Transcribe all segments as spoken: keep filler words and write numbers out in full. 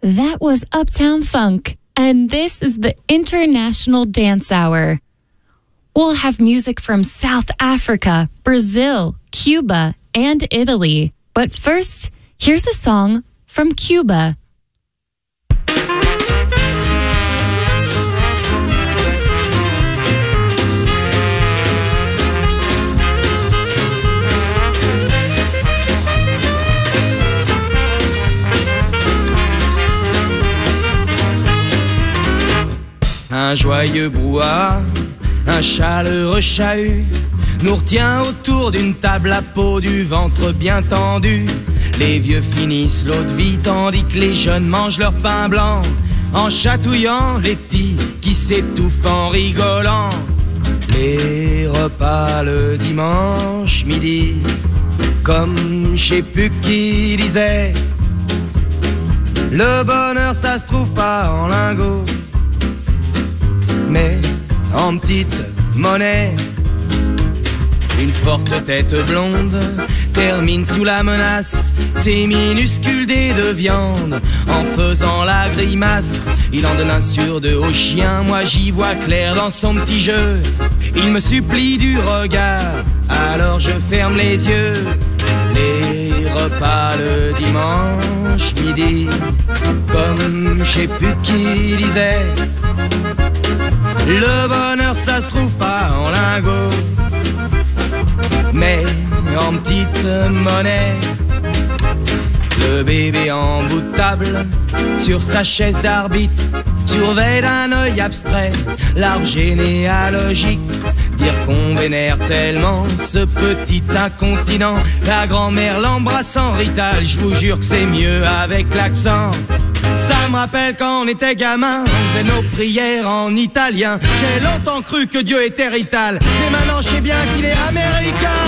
That was Uptown Funk, and this is the International Dance Hour. We'll have music from South Africa, Brazil, Cuba, and Italy. But first, here's a song from Cuba. Un joyeux brouhaha, un chaleureux chahut nous retient autour d'une table à peau, du ventre bien tendu. Les vieux finissent l'eau de vie tandis que les jeunes mangent leur pain blanc, en chatouillant les petits qui s'étouffent en rigolant. Les repas le dimanche midi, comme je sais plus qui disait, le bonheur ça se trouve pas en lingots, mais en petite monnaie. Une forte tête blonde termine sous la menace ses minuscules dés de viande. En faisant la grimace, il en donne un sur deux au chien. Moi j'y vois clair dans son petit jeu. Il me supplie du regard, alors je ferme les yeux. Les repas le dimanche midi, comme je sais plus qui disait, le bonheur ça se trouve pas en lingots, mais en petite monnaie. Le bébé en bout de table, sur sa chaise d'arbitre, surveille d'un œil abstrait l'arbre généalogique. Dire qu'on vénère tellement ce petit incontinent, la grand-mère l'embrasse en rital, je vous jure que c'est mieux avec l'accent. Ça me rappelle quand on était gamin, on faisait nos prières en italien. J'ai longtemps cru que Dieu était rital, mais maintenant je sais bien qu'il est américain.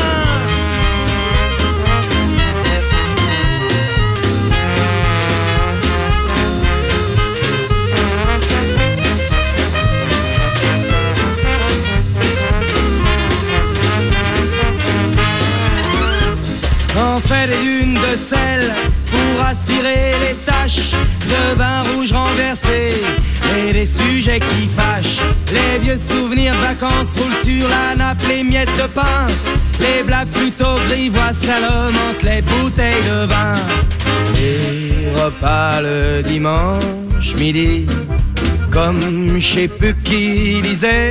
On fait des dunes de sel pour aspirer les taches de vin rouge renversé et des sujets qui fâchent. Les vieux souvenirs de vacances roulent sur la nappe, les miettes de pain, les blagues plutôt grivois salomon entre les bouteilles de vin. Les repas le dimanche midi, comme je sais plus qui disait,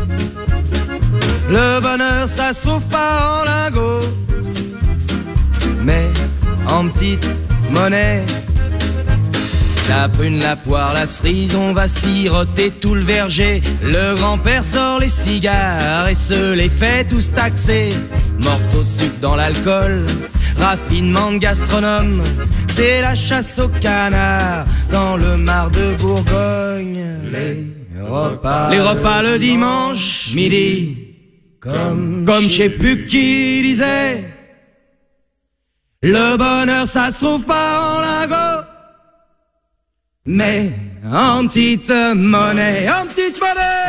le bonheur ça se trouve pas en lingots, mais en petite monnaie. La prune, la poire, la cerise, on va siroter tout le verger. Le grand-père sort les cigares et se les fait tous taxer. Morceaux de sucre dans l'alcool, raffinement de gastronome, c'est la chasse au canard dans le mar de Bourgogne. Les repas, les repas le dimanche midi, comme, comme je sais plus qui disait, le bonheur ça se trouve pas en lingots, mais en petite monnaie, en petite monnaie.